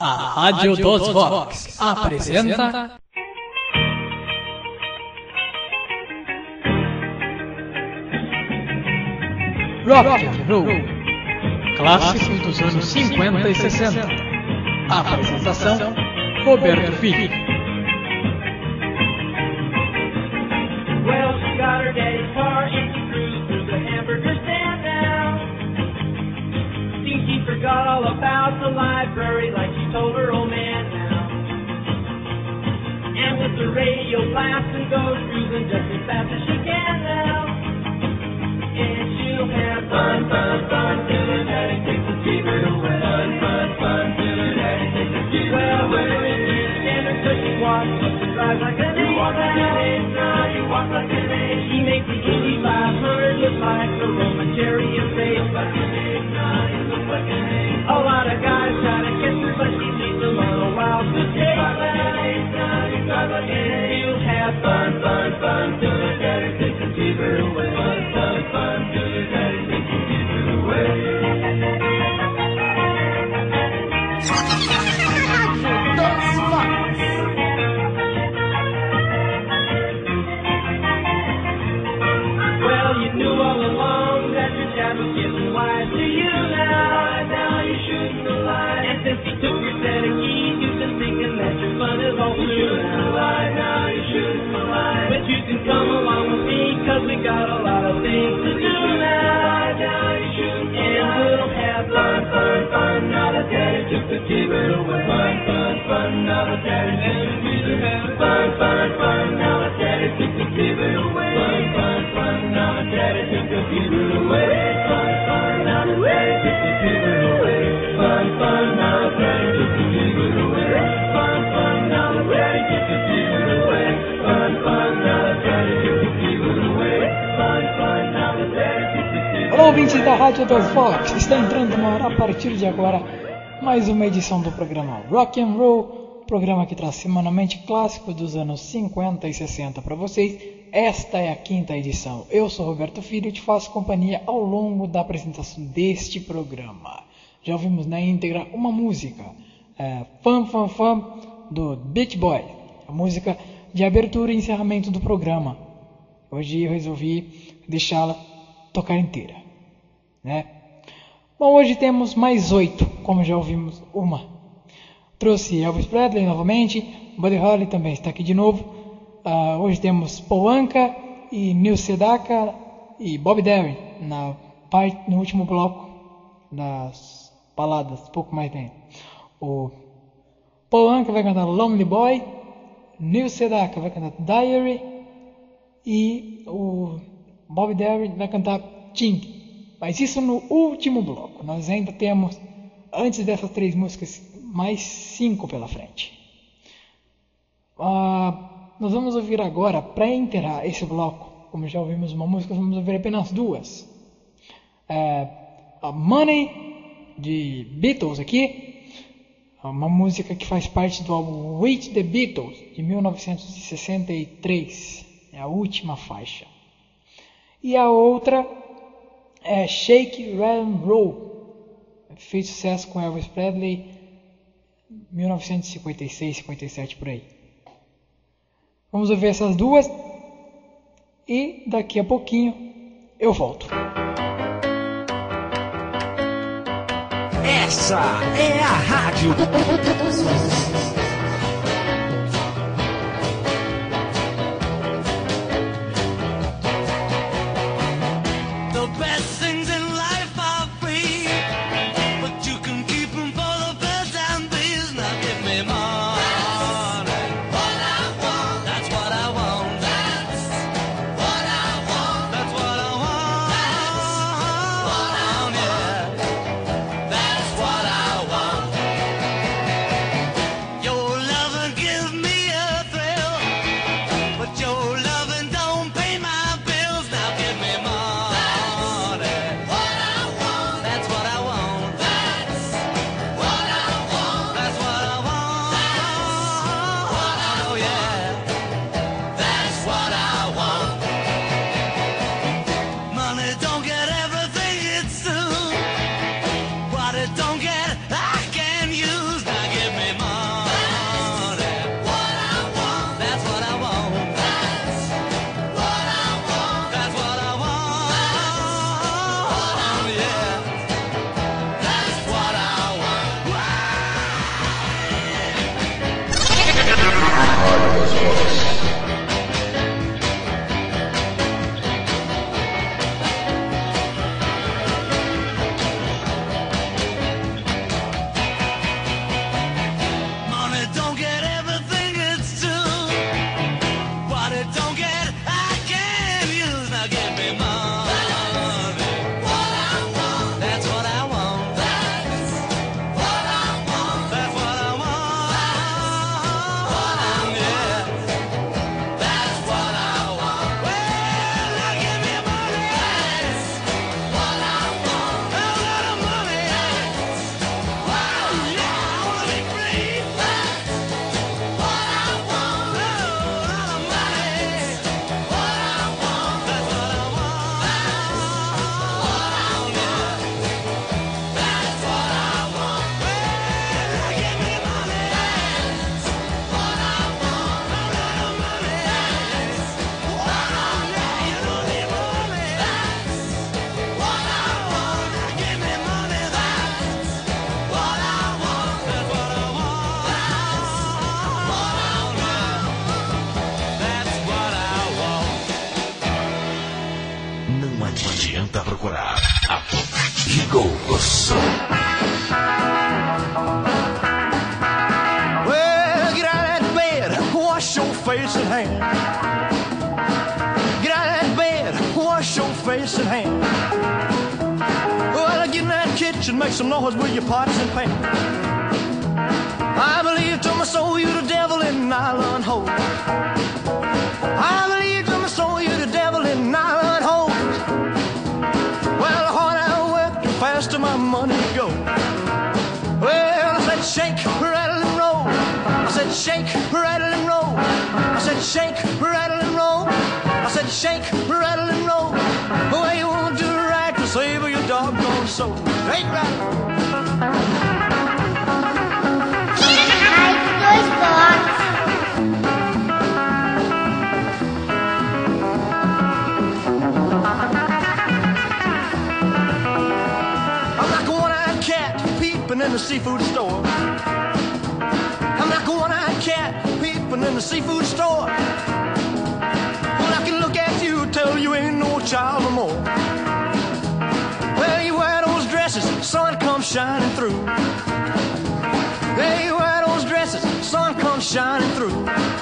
A Rádio dos Vox apresenta Rock and Roll, clássicos dos anos 50 e 60. Apresentação: Roberto Filho. Well, she got her daddy's car and she cruised through the hamburger stand now. Seems she forgot all about the library like she told her old man now. And with the radio blasting goes cruising just as fast as she can now. And she'll have fun, fun, fun till her daddy takes the fever away. Fun, fun, fun till her daddy takes the fever away. Well, and her cushy walk, she drives like an ace. You walk like an ace, now you walk like an ace. She makes the Indy 500 look like a Roman chariot race. You look like an ace, now you look like an ace. A lot of guys try to catch her, but she leads them on a wild goose chase. You drive like an ace, now you drive like an ace. You'll have fun, fun, fun till her daddy takes the fever away. Fun, fun, fun till her daddy takes the fever away. Well, you knew all along that your dad was getting wise to you now. Now you shouldn't have lied. And since he took your set of keys, you've been thinking that your fun is all through now. Now you shouldn't have lied. But you can come along with me, cause we got a lot of things to do now. Now you shouldn't have lied. And we'll have fun, fun, fun. Now that daddy took the fever away. Fun, fun, fun. Now that daddy took the fever away. Fun, fun, fun. Now that daddy took the fever away. Fun, fun, fun. Now that daddy took the fever away. Fun, fun. Now that daddy took the fever away. Fun, fun. Now that daddy took the fever away. Fun, fun. Now that daddy took the fever away. Fun, fun. Now that daddy took the fever away. Fun, fun. Now that daddy took the fever away. Olá, ouvintes da Rádio dos Vox, está entrando no ar a partir de agora mais uma edição do programa Rock and Roll, programa que traz semanalmente clássicos dos anos 50 e 60 para vocês. Esta é a quinta edição. Eu sou Roberto Filho e te faço companhia ao longo da apresentação deste programa. Já ouvimos na íntegra uma música, Fun Fun Fun, do Beach Boys, a música de abertura e encerramento do programa. Hoje eu resolvi deixá-la tocar inteira, né? Bom, hoje temos mais 8, como já ouvimos uma. Trouxe Elvis Presley novamente, Buddy Holly também está aqui de novo. Hoje temos Paul Anka e Neil Sedaka e Bob Dylan no último bloco das baladas, pouco mais dentro. O Paul Anka vai cantar Lonely Boy, Neil Sedaka vai cantar Diary e o Bob Dylan vai cantar Ting. Mas isso no último bloco. Nós ainda temos, antes dessas 3 músicas, mais 5 pela frente. Nós vamos ouvir agora, para enterrar esse bloco, como já ouvimos uma música, vamos ouvir apenas 2. A Money, de Beatles aqui, uma música que faz parte do álbum With the Beatles, de 1963, é a última faixa. E a outra é Shake, Rattle and Roll, fez sucesso com Elvis Presley em 1956, 57 por aí. Vamos ouvir essas 2 e daqui a pouquinho eu volto. Essa é a Rádio The best things in life are free, but you can keep them for the birds and bees. Now give me more. That's what I want. That's what I want. That's what I want. Yeah. That's what I want. face and hand. Get out of that bed, wash your face and hand. Well, get in that kitchen, make some noise with your pots and pans. I believe to my soul you're the devil in nylon hose. I believe to my soul you're the devil in nylon hose. Well, the harder I work, the faster my money goes. Well, I said shake, rattle and roll. I said shake, rattle and roll. I said shake, rattle and roll. I said shake, rattle and roll. The way you want to do right to save your doggone soul. Shake, rattle. I'm like a one-eyed cat peeping in the seafood store. I'm like a one-eyed cat peeping in the seafood store. Well, I can look at you, tell you ain't no child no more. Well, you wear those dresses, sun comes shining through. Well, you wear those dresses, sun comes shining through.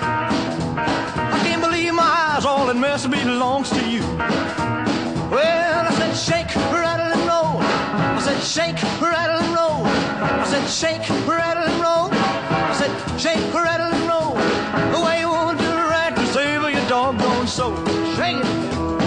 I can't believe my eyes, all that mess belongs to you. Well, I said shake, rattle and roll. I said shake, rattle and roll. I said shake, rattle and roll. I said shake, rattle and roll. The way you want to do right to save your doggone soul. Shake it.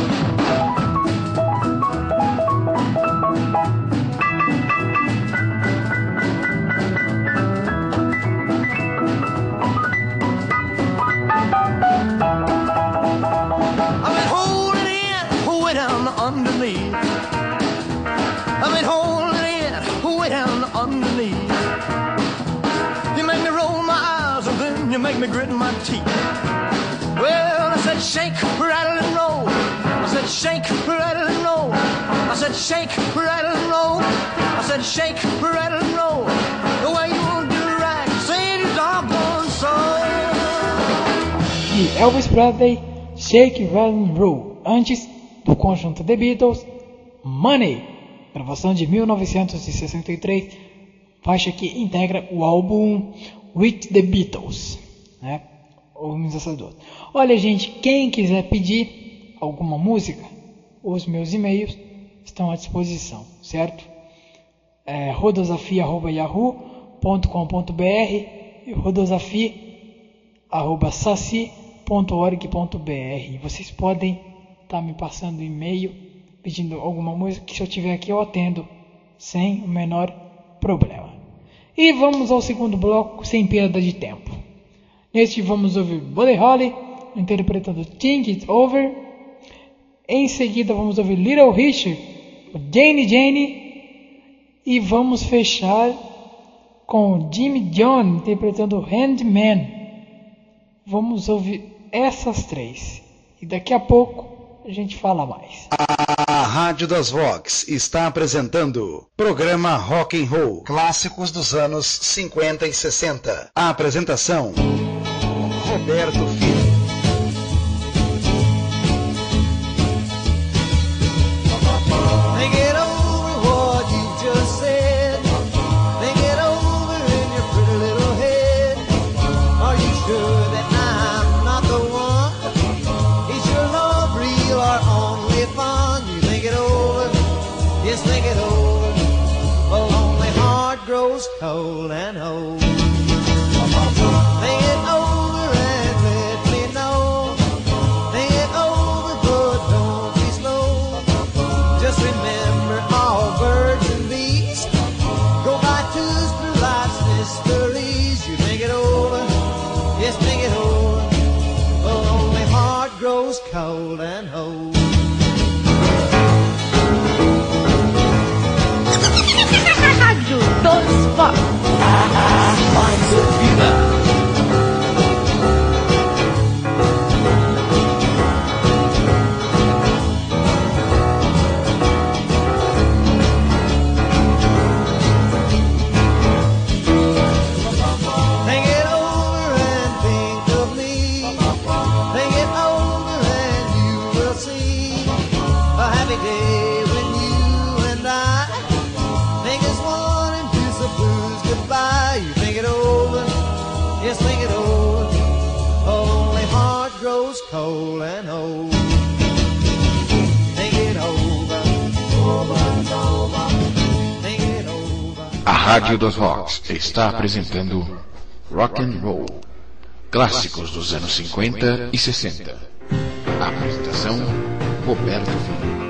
Underneath, I've been holding it way down underneath. You make me roll my eyes and then you make me grit my teeth. Well, I said shake, rattle and roll. I said shake, rattle and roll. I said shake, rattle and roll. I said shake, rattle and roll. The way you want to do right, save your doggone soul. E Elvis Presley, Shake, Rattle and Roll. Antes, do conjunto The Beatles, Money, gravação de 1963, faixa que integra o álbum With The Beatles, né? Olha, gente, quem quiser pedir alguma música, os meus e-mails estão à disposição, certo? rodosafia@yahoo.com.br e rodosafia@saci.org.br. Vocês podem tá me passando e-mail pedindo alguma música que se eu tiver aqui eu atendo sem o menor problema. E vamos ao segundo bloco sem perda de tempo. Neste vamos ouvir Buddy Holly interpretando Think It Over. Em seguida vamos ouvir Little Richard, Janie Janie, e vamos fechar com Jimmy John interpretando Handman. Vamos ouvir essas três e daqui a pouco a gente fala mais. A Rádio das Vox está apresentando programa Rock and Roll, clássicos dos anos 50 e 60. A apresentação, Roberto Filho. Think it over what you just said. Think it over in your pretty little head. Are you sure that I'm not the one? Is your love real or only fun? You think it over, just think it over. A lonely heart grows cold and old. Think it over and let me know. Think it over, but don't be slow. Just remember all birds and bees go by twos through life's mysteries. You think it over, yes, think it over. A lonely heart grows cold and old. Rádio dos Vox. Mais ouvida. Think it over and think of me. Think it over and you will see. Rádio das Rocks está apresentando Rock and Roll, clássicos dos anos 50 e 60. A apresentação, Roberto Filho.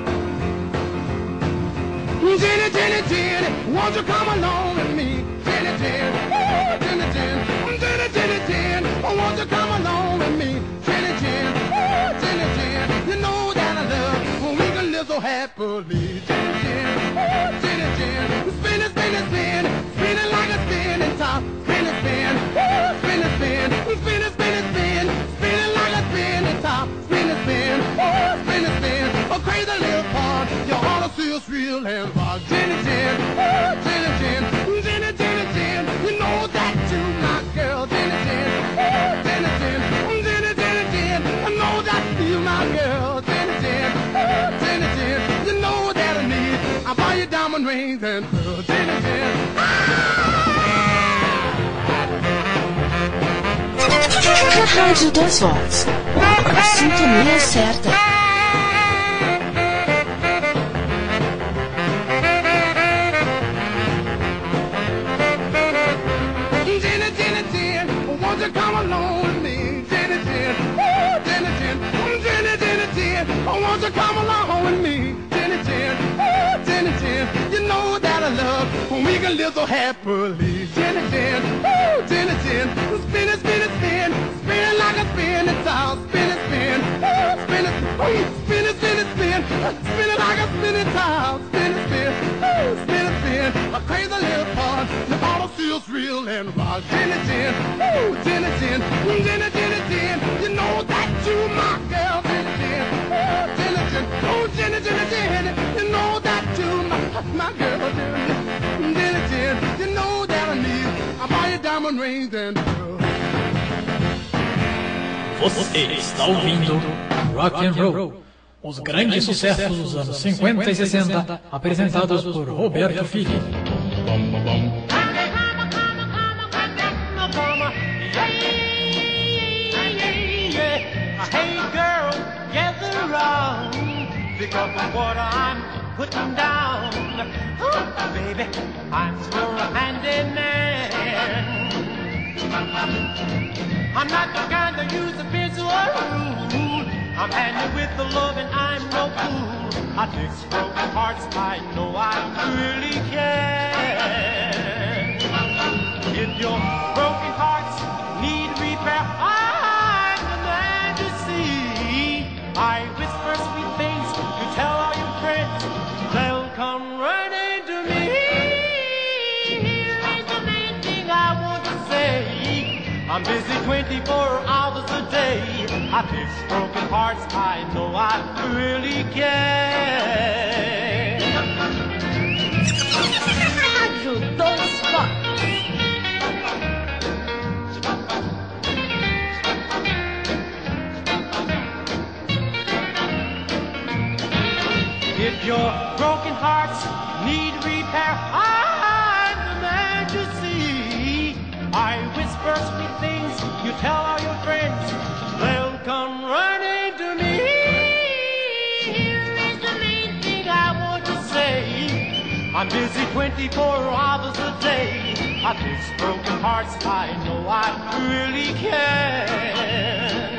Jenny, Jenny, Jenny, won't you come along with me? Jenny, Jenny, oh, Jenny, Jenny, Jenny, Jenny, Jenny, oh, won't you come along with me? Jenny, Jenny, oh, Jenny, Jenny, you know that I love when we can live so happily. Jenny, Jenny, oh, Jenny, Jenny, spin it, spin it, spin it, spin it like a spinning top. Spin it, spin, oh, spin it, spin, spin it, spin it, spin, spin it like a spinning top. Spin it, spin, oh, spin it, spin, a crazy little part. You ought to see us real and rock. Jenny, Jenny, oh, Jenny, Jenny, Jenny, Jenny, Jenny, you know that you my girl. Jenny, Jenny, oh, Jenny, Jenny, Jenny, Jenny, Jenny, I know that you my girl. Jenny, Jenny, oh, Jenny, Jenny, you know that I need. I buy you diamond rings and pearls. Jenny, Jenny. Rádio das Rocks. A sintonia certa. Come along with me, Jenny, Jenny, oh, Jenny, Jenny, Jenny, Jenny, Jenny, oh, won't you come along with me, Jenny, Jenny, oh, Jenny, Jenny, you know that I love when we can live so happily, Jenny, Jenny, oh, Jenny, Jenny, spin it, spin it, spin, spin it like a spinning top, spin it, spin, oh, spin it, oh, spin it, spin it, spin, spin it like a spinning top, spin it, spin, oh, spin it, spin, a crazy little part, you ought to see us real and rock, Jenny, Jenny, oh, Jenny, Jenny, Jenny, Jenny, Jenny, you know that you my girl, Jenny, Jenny, oh, Jenny, Jenny, oh, Jenny, Jenny, Jenny, you know that you my girl, Jenny, Jenny, Jenny, you know that I need, I buy you diamond rings and pearls. Você está ouvindo Rock and Roll, os grandes sucessos dos anos 50 e 60, apresentados por Roberto Filho. Hey girl, gather around, pick up what I'm putting down. Oh, baby, I'm your handyman. I'm not the kind to use a pencil or a rule. I'm handy with the love and I'm no fool. I fix broken hearts, I know I really can. If your broken hearts need repair, I'm the man to see. I whisper sweet things, you tell all your friends, they'll come running to me. Here's the main thing I want to say, I'm busy 24 hours a day. I fix broken hearts, I know I really can. Rádio dos Rocks. If your broken hearts need repair, I'm the man to see. I whisper sweet things, you tell all your friends, they'll come running to me. Here is the main thing I want to say, I'm busy 24 hours a day. I fix broken hearts, I know I really can.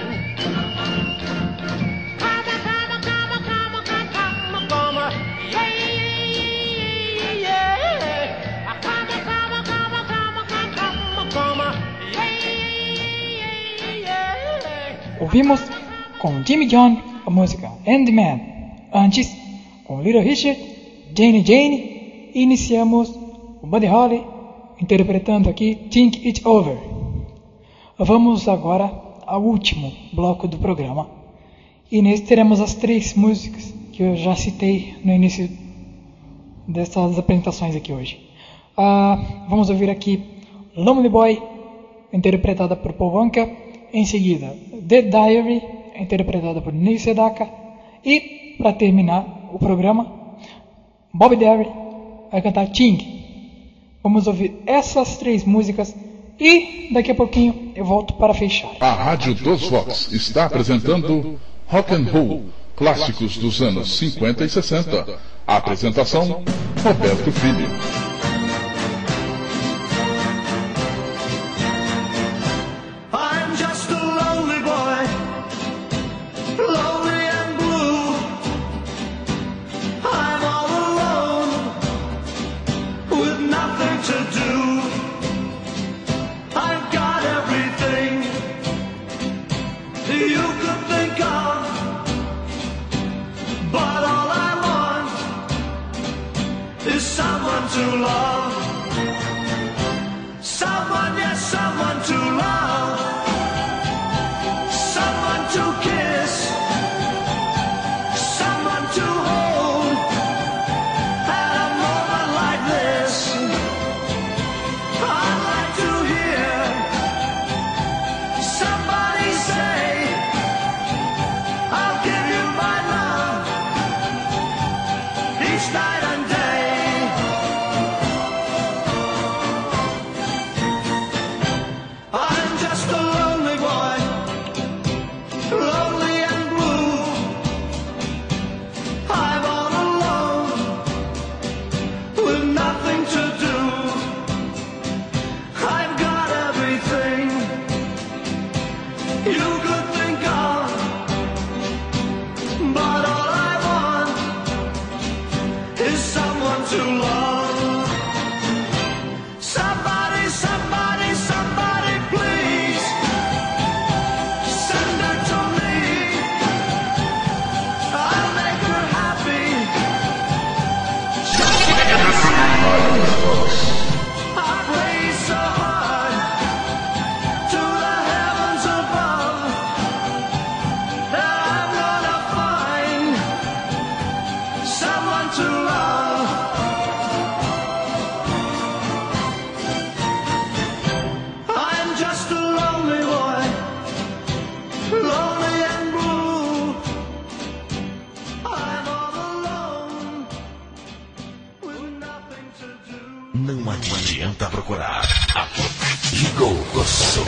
Ouvimos com Jimmy John a música Handman. Antes, com Little Richard, Jane Jane, e iniciamos o Buddy Holly interpretando aqui Think It Over. Vamos agora ao último bloco do programa. E nesse teremos as 3 músicas que eu já citei no início dessas apresentações aqui hoje. Vamos ouvir aqui Lonely Boy, interpretada por Paul Anka. Em seguida, The Diary, interpretada por Neil Sedaka. E, para terminar o programa, Bob Derry vai cantar Ting. Vamos ouvir essas 3 músicas e daqui a pouquinho eu volto para fechar. A Rádio dos Rocks está apresentando Rock and Roll, clássicos dos anos 50 e 60. A apresentação, Roberto Filho. someone to love, someone to kiss, someone to hold at a moment like this. I'd like to hear somebody say, I'll give you my love each night and day. I'm just a lonely boy, lonely and blue. I'm all alone with nothing to do. I've got everything you could think of, but all I want is someone to love. Somebody, somebody, somebody, please send her to me. I'll make her happy. I pray so hard to the heavens above that I'm gonna find someone to love. I'm just a lonely boy, lonely and blue. I'm all alone with nothing to do. Não adianta procurar. Ligou o som.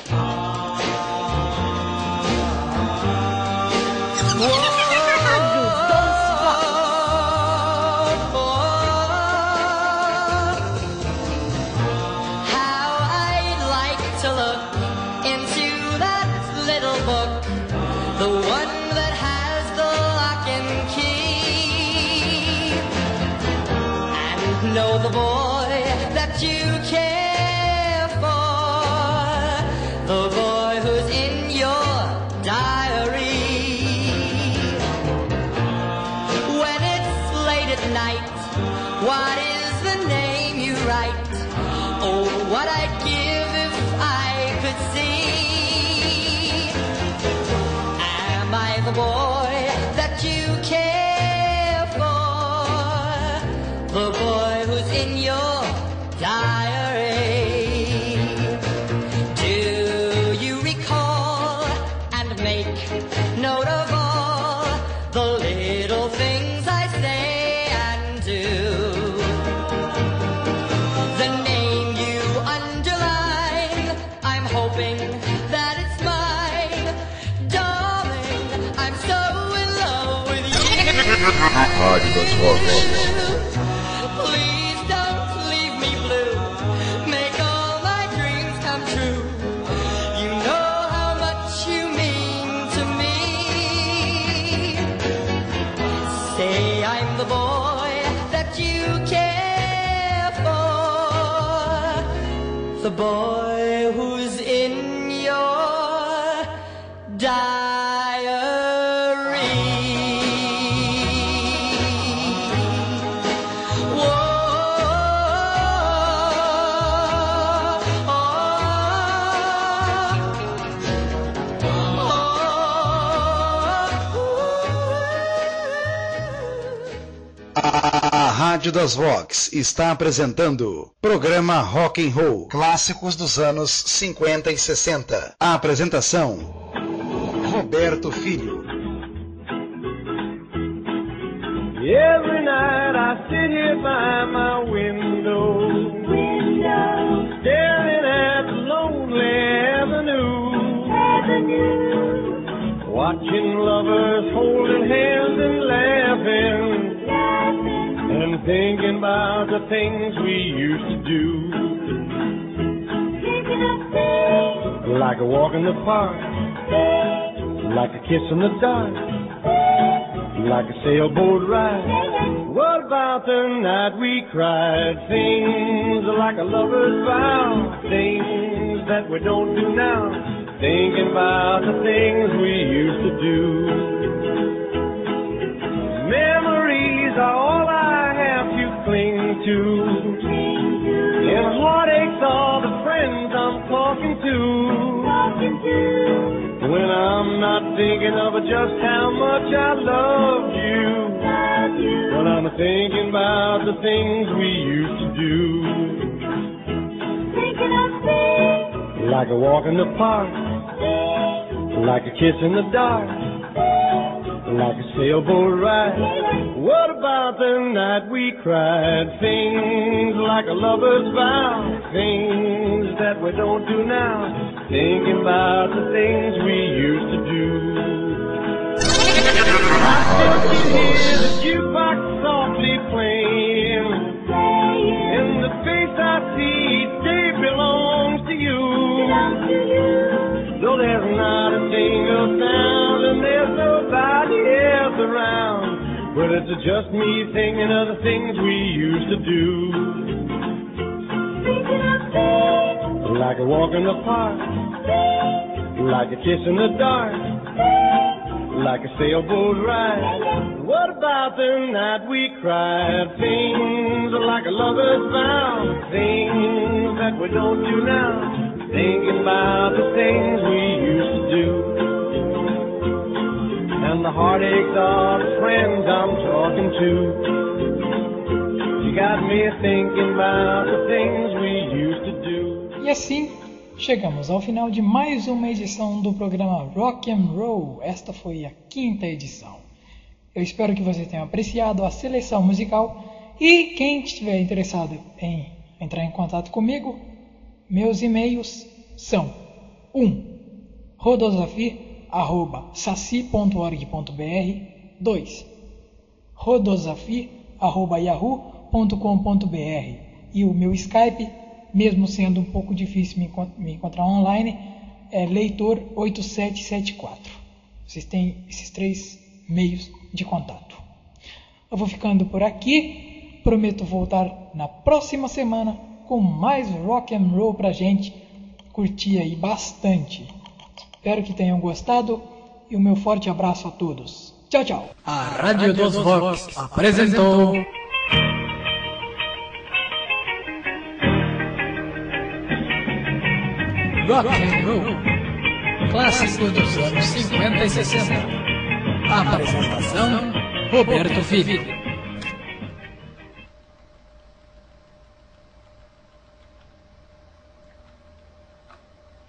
How I'd like to look into that little book, the one that has the lock and key, and know the boy that you care for, the boy who's in your diary. When it's late at night, what is the name you write? Oh, what I'd give if I could see. Am I the boy that you care for? The boy who's in your diary. Do you recall and make note of all the little things I say and do? The name you underline, I'm hoping that it's mine. Darling, I'm so in love with you. Please don't leave me blue. Make all my dreams come true. You know how much you mean to me. Say I'm the boy that you care for, the boy who's in your diary. A Rádio das Vox está apresentando programa Rock and Roll, clássicos dos anos 50 e 60. A apresentação, Roberto Filho. Every night I sit here by my window, staring at the lonely avenue, watching lovers holding hands and laughing, and thinking about the things we used to do. Like a walk in the park, like a kiss in the dark, like a sailboat ride. What about the night we cried? Things like a lover's vow, things that we don't do now, thinking about the things we used to do. Memories are all I have to cling to, and heartaches are the friends I'm calling. talking to. When I'm not thinking of just how much I love you. When I'm thinking about the things we used to do. Like a walk in the park. Like a kiss in the dark. Like a sailboat ride. What about the night we cried? Things like a lover's vow. Things that we don't do now. Thinking about the things we used to do. I still hear the jukebox softly playing. In the face I see each day belongs to you. Though there's not a single sound and there's nobody else around, but it's just me thinking of the things we used to do. Like a walk in the park, like a kiss in the dark, like a sailboat ride. What about the night we cried? Things like a lover's vow, things that we don't do now. Thinking about the things we used to do. And the heartaches of the friends I'm talking to. You got me thinking about the things we used to do. E assim, chegamos ao final de mais uma edição do programa Rock and Roll. Esta foi a 5ª edição. Eu espero que você tenha apreciado a seleção musical. E quem estiver interessado em entrar em contato comigo, meus e-mails são 1. rodosafi@saci.org.br 2. rodosafi@yahoo.com.br e o meu Skype, mesmo sendo um pouco difícil me encontrar online, é leitor8774. Vocês têm esses 3 meios de contato. Eu vou ficando por aqui. Prometo voltar na próxima semana com mais rock and roll pra gente curtir aí bastante. Espero que tenham gostado e o meu forte abraço a todos. Tchau, tchau. A Rádio dos Rocks apresentou Rock and Roll, clássicos dos anos 50 e 60. A apresentação: Roberto Filho.